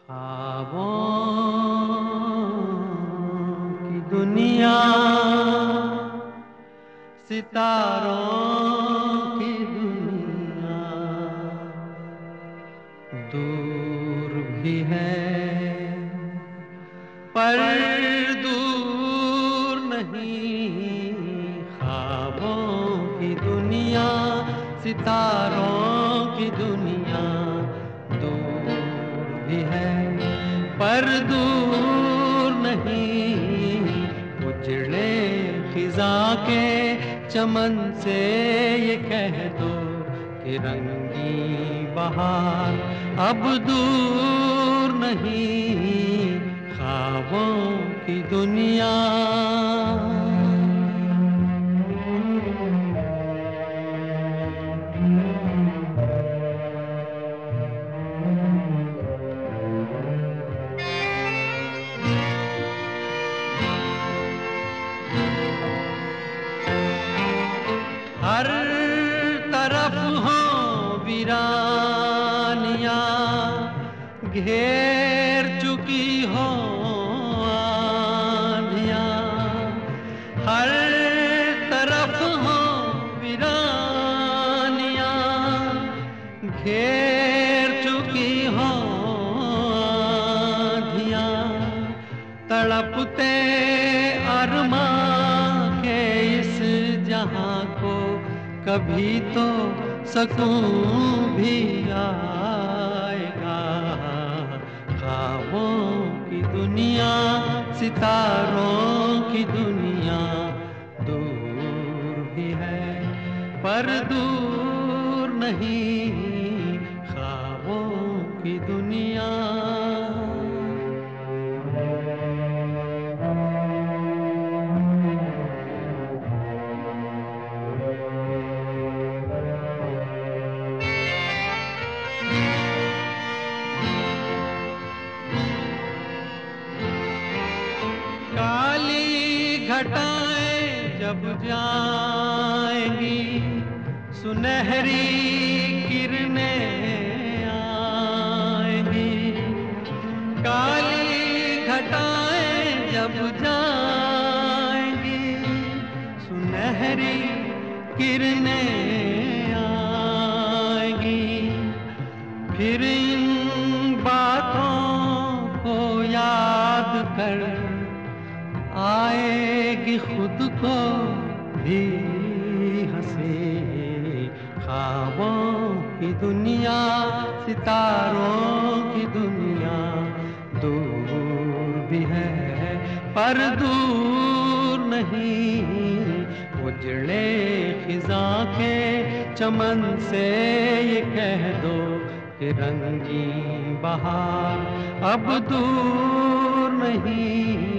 ख्वाबों की दुनिया, सितारों की दुनिया दूर भी है पर दूर नहीं। ख्वाबों की दुनिया, सितारों की दुनिया दूर भी है पर दूर नहीं। उजड़े खिजा के चमन से ये कह दो कि रंगी बहार अब दूर नहीं। ख्वाबों की दुनिया, हर तरफ हो वीरानियां, घेर चुकी हो आंधियां। हर तरफ हो वीरानियां, घेर चुकी हो आंधियां। तड़पते अरमां के इस जहां को कभी तो सकून भी आएगा। ख्वाबों की दुनिया, सितारों की दुनिया दूर भी है पर दूर नहीं। ख्वाबों की दुनिया, काली घटाएं जब जाएंगी, सुनहरी किरणें आएंगी। काली घटाएं जब जाएंगी, सुनहरी किरणें आएंगी। फिर इन बातों को याद कर आएगी खुद को भी हंसी। ख्वाबों की दुनिया, सितारों की दुनिया दूर भी है पर दूर नहीं। उजड़े खिजा के चमन से ये कह दो कि रंगी बहार अब दूर नहीं।